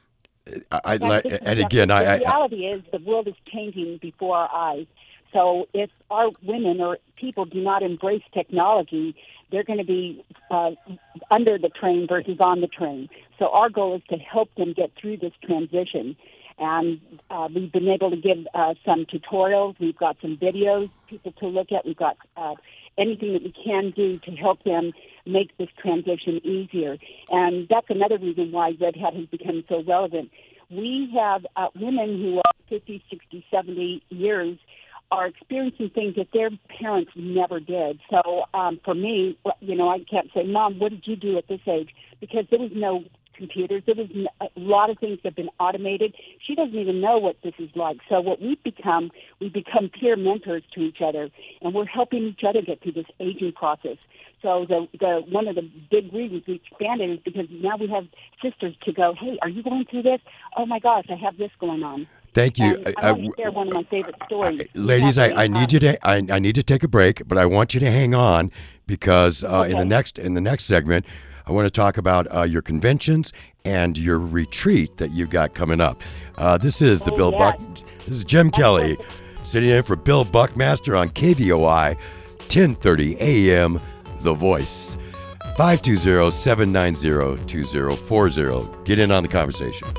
Speaker 1: I, I, and, and again, I,
Speaker 13: the reality is the world is changing before our eyes. So if our women or people do not embrace technology, they're going to be uh, under the train versus on the train. So our goal is to help them get through this transition. And uh, we've been able to give uh, some tutorials. We've got some videos, people to look at. We've got uh, anything that we can do to help them make this transition easier. And that's another reason why Red Hat has become so relevant. We have uh, women who are fifty, sixty, seventy years are experiencing things that their parents never did. So um, for me, you know, I kept saying, Mom, what did you do at this age? Because there was no computers. There was a lot of things that have been automated. She doesn't even know what this is like. So what we've become, we become peer mentors to each other, and we're helping each other get through this aging process. So the, the one of the big reasons we expanded is because now we have sisters to go, hey, are you going through this? Oh, my gosh, I have this going on.
Speaker 1: Thank you.
Speaker 13: And I, I want to share one of my favorite stories.
Speaker 1: Uh, ladies, I, I need you to I, I need to take a break, but I want you to hang on because uh, okay. in the next in the next segment, I want to talk about uh, your conventions and your retreat that you've got coming up. Uh, this is the oh, Bill yes. Buck. This is Jim Kelly sitting in for Bill Buckmaster on K V O I, ten thirty A M, The Voice. five two zero, seven nine zero, two zero four zero. Get in on the conversation.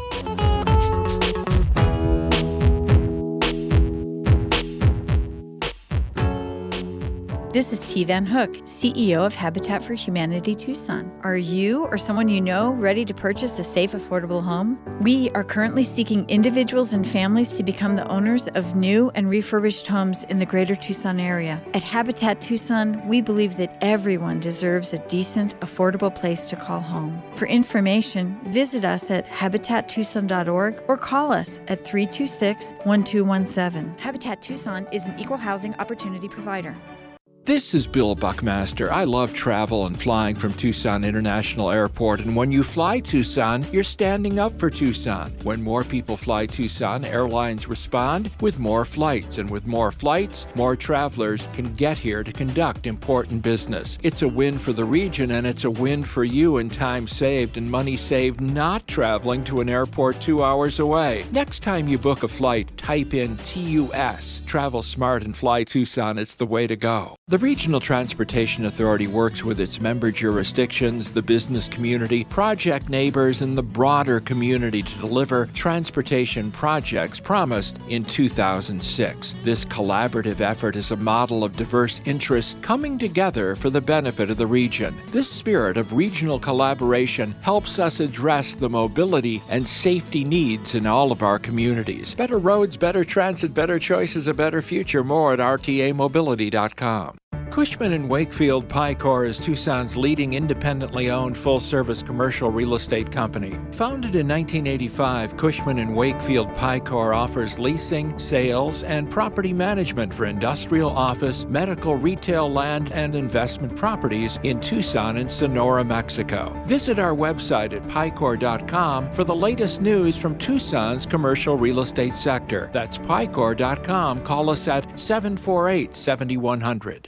Speaker 15: This is T. Van Hook, C E O of Habitat for Humanity Tucson. Are you or someone you know ready to purchase a safe, affordable home? We are currently seeking individuals and families to become the owners of new and refurbished homes in the greater Tucson area. At Habitat Tucson, we believe that everyone deserves a decent, affordable place to call home. For information, visit us at habitat tucson dot org or call us at three two six, one two one seven. Habitat Tucson is an equal housing opportunity provider.
Speaker 3: This is Bill Buckmaster. I love travel and flying from Tucson International Airport, and when you fly Tucson, you're standing up for Tucson. When more people fly Tucson, airlines respond with more flights, and with more flights, more travelers can get here to conduct important business. It's a win for the region, and it's a win for you in time saved and money saved not traveling to an airport two hours away. Next time you book a flight, type in T U S. Travel smart and fly Tucson. It's the way to go. The Regional Transportation Authority works with its member jurisdictions, the business community, project neighbors, and the broader community to deliver transportation projects promised in two thousand six. This collaborative effort is a model of diverse interests coming together for the benefit of the region. This spirit of regional collaboration helps us address the mobility and safety needs in all of our communities. Better roads, better transit, better choices, a better future. More at r t a mobility dot com. Cushman and Wakefield Picor is Tucson's leading independently owned full-service commercial real estate company. Founded in nineteen eighty-five, Cushman and Wakefield Picor offers leasing, sales, and property management for industrial, office, medical, retail, land, and investment properties in Tucson and Sonora, Mexico. Visit our website at picor dot com for the latest news from Tucson's commercial real estate sector. That's picor dot com. Call us at seven four eight, seven one zero zero.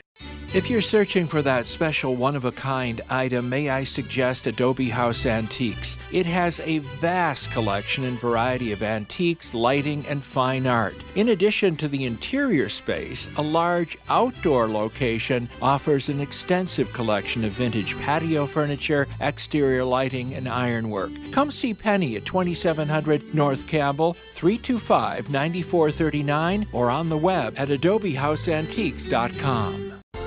Speaker 3: If you're searching for that special one-of-a-kind item, may I suggest Adobe House Antiques. It has a vast collection and variety of antiques, lighting, and fine art. In addition to the interior space, a large outdoor location offers an extensive collection of vintage patio furniture, exterior lighting, and ironwork. Come see Penny at twenty-seven hundred North Campbell, three two five, nine four three nine, or on the web at adobe house antiques dot com.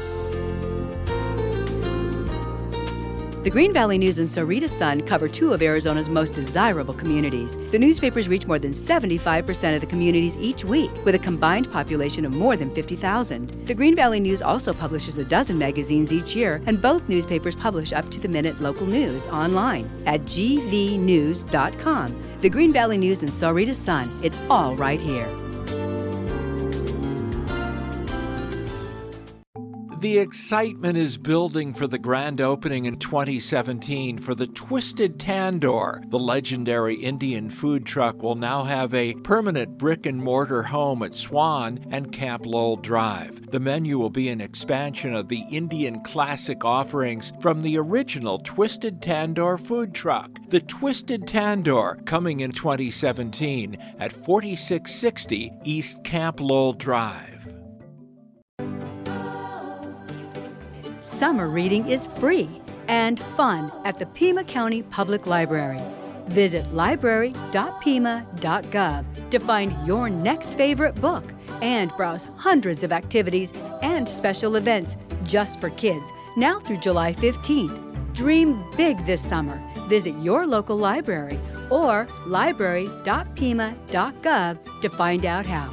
Speaker 11: The Green Valley News and Sarita Sun cover two of Arizona's most desirable communities. The newspapers reach more than seventy-five percent of the communities each week, with a combined population of more than fifty thousand. The Green Valley News also publishes a dozen magazines each year, and both newspapers publish up-to-the-minute local news online at g v news dot com. The Green Valley News and Sarita Sun, it's all right here.
Speaker 3: The excitement is building for the grand opening in twenty seventeen for the Twisted Tandoor. The legendary Indian food truck will now have a permanent brick-and-mortar home at Swan and Camp Lowell Drive. The menu will be an expansion of the Indian classic offerings from the original Twisted Tandoor food truck. The Twisted Tandoor, coming in twenty seventeen at forty-six sixty East Camp Lowell Drive.
Speaker 11: Summer reading is free and fun at the Pima County Public Library. Visit library dot pima dot gov to find your next favorite book and browse hundreds of activities and special events just for kids now through July fifteenth. Dream big this summer. Visit your local library or library dot pima dot gov to find out how.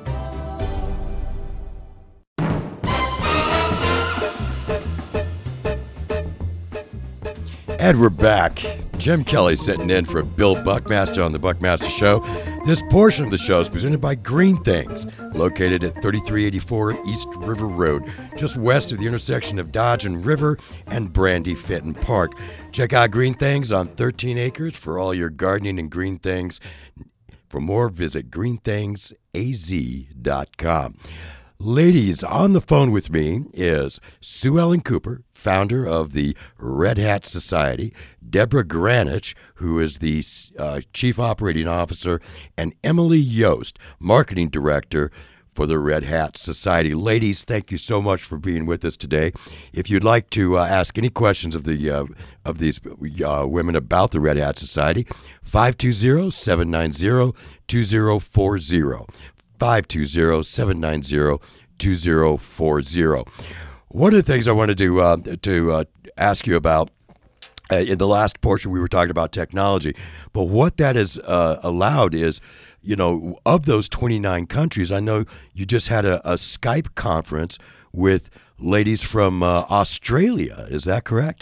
Speaker 1: And we're back. Jim Kelly sitting in for Bill Buckmaster on the Buckmaster Show. This portion of the show is presented by Green Things, located at thirty-three eighty-four East River Road, just west of the intersection of Dodge and River and Brandy Fitton Park. Check out Green Things on thirteen acres for all your gardening and green things. For more, visit green things a z dot com. Ladies, on the phone with me is Sue Ellen Cooper, founder of the Red Hat Society, Deborah Granich, who is the uh, Chief Operating Officer, and Emily Yost, Marketing Director for the Red Hat Society. Ladies, thank you so much for being with us today. If you'd like to uh, ask any questions of the uh, of these uh, women about the Red Hat Society, five two zero, seven nine zero, two zero four zero. five two zero, seven nine zero, two zero four zero. One of the things I wanted to uh, to uh, ask you about, uh, in the last portion we were talking about technology, but what that has uh, allowed is, you know, of those twenty-nine countries, I know you just had a, a Skype conference with ladies from uh, Australia. Is that correct?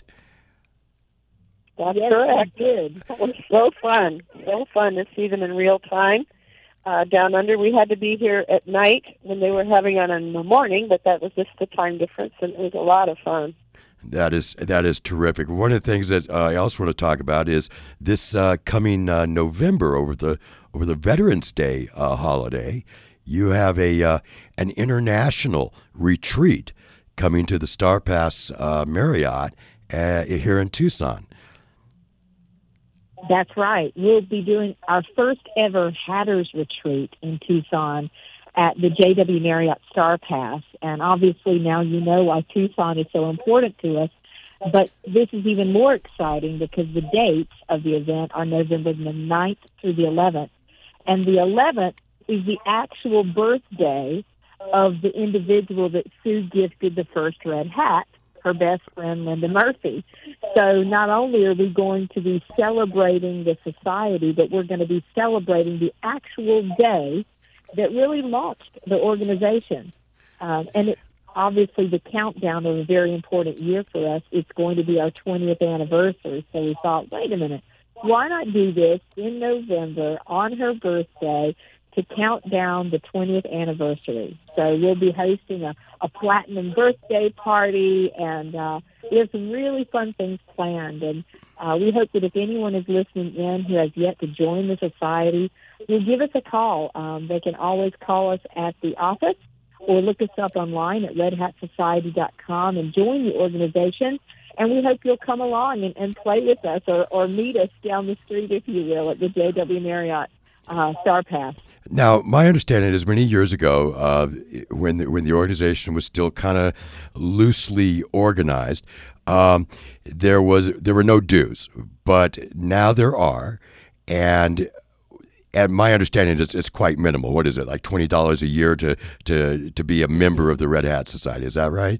Speaker 12: That's correct. It was so fun. So fun to see them in real time. Uh, down under, we had to be here at night when they were having it in the morning, but that was just the time difference, and it was a lot of fun.
Speaker 1: That is that is terrific. One of the things that uh, I also want to talk about is this uh, coming uh, November over the over the Veterans Day uh, holiday. You have a uh, an international retreat coming to the Star Pass uh, Marriott uh, here in Tucson.
Speaker 14: That's right. We'll be doing our first ever Hatters Retreat in Tucson at the J W Marriott Star Pass. And obviously now you know why Tucson is so important to us. But this is even more exciting because the dates of the event are November the ninth through the eleventh. And the eleventh is the actual birthday of the individual that Sue gifted the first red hat, her best friend, Linda Murphy. So not only are we going to be celebrating the society, but we're going to be celebrating the actual day that really launched the organization. Um, and it's obviously the countdown of a very important year for us. It's going to be our twentieth anniversary. So we thought, wait a minute, why not do this in November on her birthday to count down the twentieth anniversary? So we'll be hosting a, a platinum birthday party, and uh, we have some really fun things planned. And uh, we hope that if anyone is listening in who has yet to join the society, will give us a call. Um, they can always call us at the office, or look us up online at red hat society dot com and join the organization. And we hope you'll come along and, and play with us or, or meet us down the street, if you will, at the J W Marriott uh, Star Pass.
Speaker 1: Now, my understanding is many years ago, uh, when the, when the organization was still kind of loosely organized, um, there was there were no dues, but now there are, and and my understanding is it's quite minimal. What is it, like twenty dollars a year to to to be a member of the Red Hat Society? Is that right?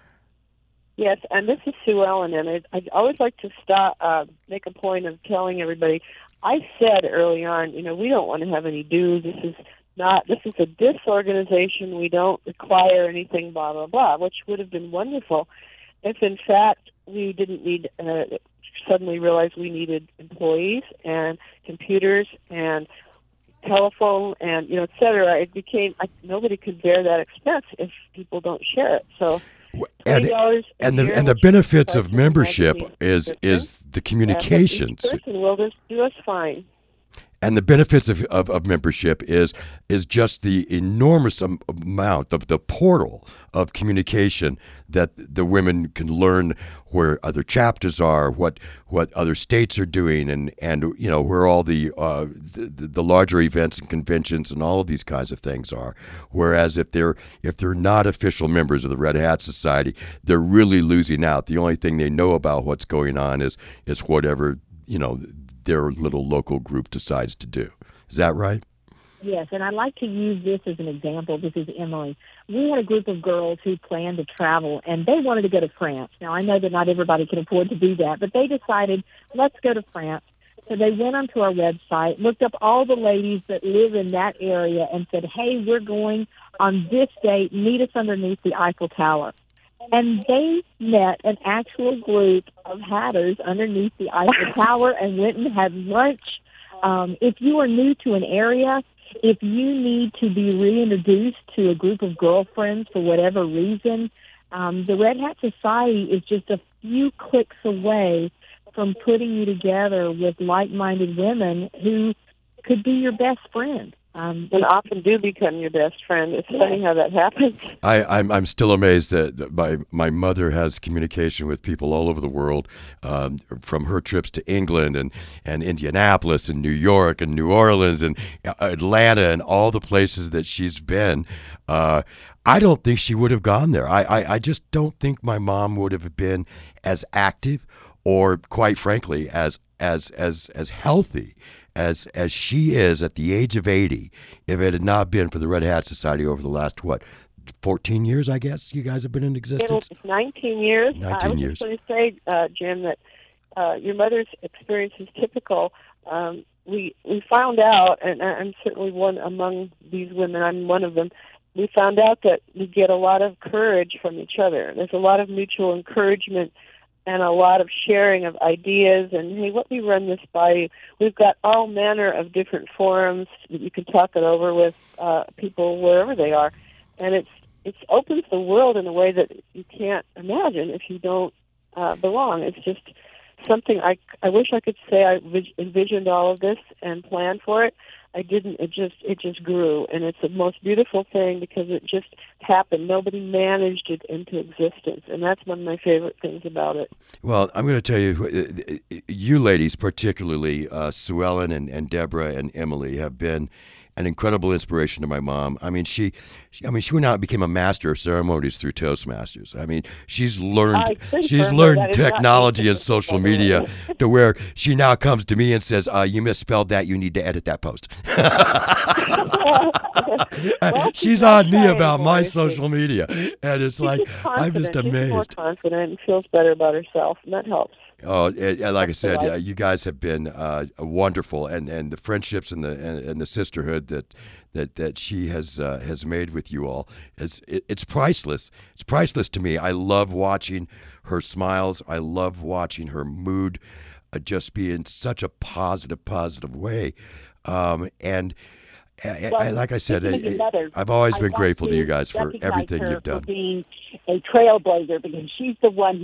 Speaker 12: Yes, and this is Sue Ellen, and I, I'd always like to stop, uh, make a point of telling everybody. I said early on, you know, we don't want to have any dues. This is not. This is a disorganization. We don't require anything. Blah blah blah, which would have been wonderful if, in fact, we didn't need. Uh, suddenly realized we needed employees and computers and telephone and you know, et cetera. It became I, nobody could bear that expense if people don't share it. So.
Speaker 1: And, and the and the benefits of membership is is the communications.
Speaker 12: Each person will just do us fine.
Speaker 1: And the benefits of, of, of membership is is just the enormous amount of the portal of communication that the women can learn where other chapters are, what what other states are doing, and, and you know where all the, uh, the the larger events and conventions and all of these kinds of things are. Whereas if they're if they're not official members of the Red Hat Society, they're really losing out. The only thing they know about what's going on is is whatever you know their little local group decides to do. Is that right?
Speaker 14: Yes, and I'd like to use this as an example. This is Emily. We had a group of girls who planned to travel, and they wanted to go to France. Now, I know that not everybody can afford to do that, but they decided, let's go to France. So they went onto our website, looked up all the ladies that live in that area, and said, hey, we're going on this date. Meet us underneath the Eiffel Tower. And they met an actual group of hatters underneath the Eiffel Tower and went and had lunch. Um, if you are new to an area, if you need to be reintroduced to a group of girlfriends for whatever reason, um, the Red Hat Society is just a few clicks away from putting you together with like-minded women who could be your best friend. Um,
Speaker 12: and often do become your best friend. It's funny how that happens.
Speaker 1: I, I'm I'm still amazed that, that my my mother has communication with people all over the world, um, from her trips to England and, and Indianapolis and New York and New Orleans and Atlanta and all the places that she's been. Uh, I don't think she would have gone there. I, I, I just don't think my mom would have been as active or, quite frankly, as as as as healthy as as she is at the age of eighty, if it had not been for the Red Hat Society over the last, what, fourteen years, I guess, you guys have been in existence?
Speaker 12: It's nineteen years.
Speaker 1: nineteen
Speaker 12: I was
Speaker 1: years.
Speaker 12: just going to say, uh, Jim, that uh, your mother's experience is typical. Um, we we found out, and I'm certainly one among these women, I'm one of them, we found out that we get a lot of courage from each other. There's a lot of mutual encouragement and a lot of sharing of ideas, and, hey, let me run this by you. We've got all manner of different forums that you can talk it over with uh, people wherever they are, and it's it's opens the world in a way that you can't imagine if you don't uh, belong. It's just something I, I wish I could say I envisioned all of this and planned for it. I didn't. It just it just grew, and it's the most beautiful thing because it just happened. Nobody managed it into existence, and that's one of my favorite things about it.
Speaker 1: Well, I'm going to tell you, you ladies, particularly uh, Sue Ellen and, and Deborah and Emily, have been an incredible inspiration to my mom. I mean, she, she I mean, she went out and became a master of ceremonies through Toastmasters. I mean, she's learned she's learned technology and social media to where she now comes to me and says, uh, "You misspelled that. You need to edit that post." well, she's on me about my social media, and it's like I'm just amazed.
Speaker 12: She's more confident and feels better about herself, and that helps.
Speaker 1: Oh, it, like I said, uh, you guys have been uh, wonderful, and, and the friendships and the and, and the sisterhood that that that she has uh, has made with you all is it, it's priceless. It's priceless to me. I love watching her smiles. I love watching her mood uh, just be in such a positive, positive way, um, and.
Speaker 13: Well,
Speaker 1: I, like I said, I,
Speaker 13: better,
Speaker 1: I've always been
Speaker 13: I
Speaker 1: grateful
Speaker 13: to
Speaker 1: to you guys for everything
Speaker 13: her
Speaker 1: you've done.
Speaker 13: For being a trailblazer, because she's the one who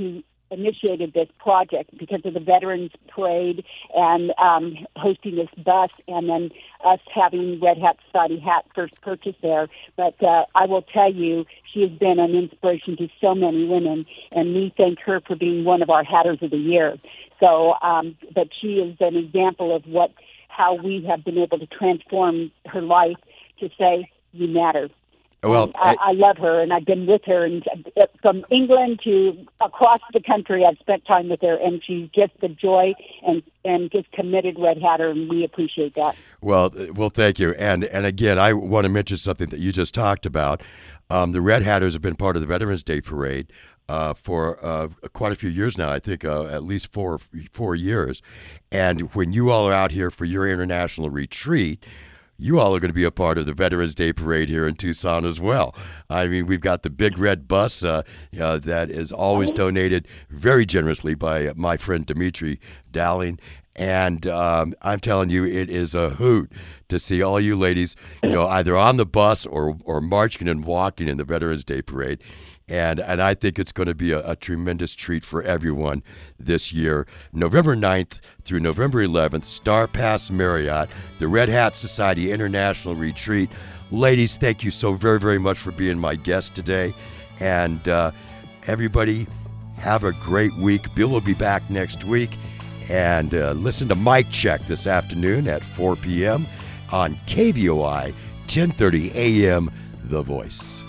Speaker 13: initiated this project because of the Veterans Parade and um, hosting this bus, and then us having Red Hat Society hat first purchased there. But uh, I will tell you, she has been an inspiration to so many women, and we thank her for being one of our Hatters of the Year. So, um, but she is an example of what how we have been able to transform her life to say, you matter.
Speaker 1: Well,
Speaker 13: I, I love her, and I've been with her, and uh, from England to across the country, I've spent time with her, and she's just the joy and and just committed Red Hatter, and we appreciate that.
Speaker 1: Well, well, thank you. And and again, I want to mention something that you just talked about. Um, the Red Hatters have been part of the Veterans Day Parade uh, for uh, quite a few years now. I think uh, at least four four years. And when you all are out here for your international retreat, you all are going to be a part of the Veterans Day Parade here in Tucson as well. I mean, we've got the big red bus uh, uh, that is always donated very generously by my friend Dimitri Dowling. And um, I'm telling you, it is a hoot to see all you ladies, you know, either on the bus or or marching and walking in the Veterans Day Parade. And and I think it's going to be a, a tremendous treat for everyone this year. November ninth through November eleventh, Star Pass Marriott, the Red Hat Society International Retreat. Ladies, thank you so very, very much for being my guest today. And uh, everybody, have a great week. Bill will be back next week. And uh, listen to Mike Check this afternoon at four p.m. on K V O I ten thirty A M, The Voice.